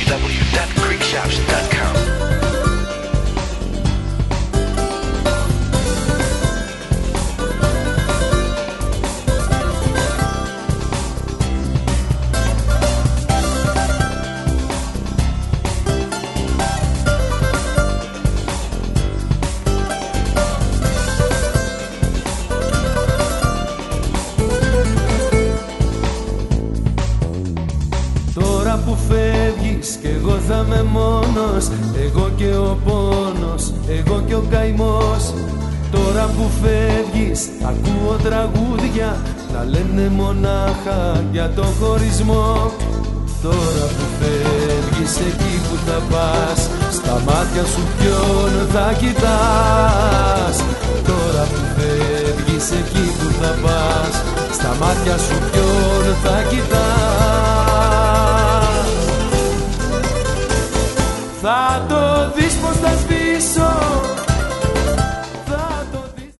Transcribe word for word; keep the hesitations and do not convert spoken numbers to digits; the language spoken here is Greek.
double-u double-u double-u dot greek shops dot com. Που φεύγεις κι εγώ θα είμαι μόνος, εγώ και ο πόνος, εγώ και ο καημός. Τώρα που φεύγεις ακούω τραγούδια να λένε μονάχα για το χωρισμό. Τώρα που φεύγεις εκεί που θα πας, στα μάτια σου ποιον θα κοιτάς. Τώρα που φεύγεις εκεί που θα πας, στα μάτια σου ποιον θα κοιτάς. Θα το δεις πως θα σβήσω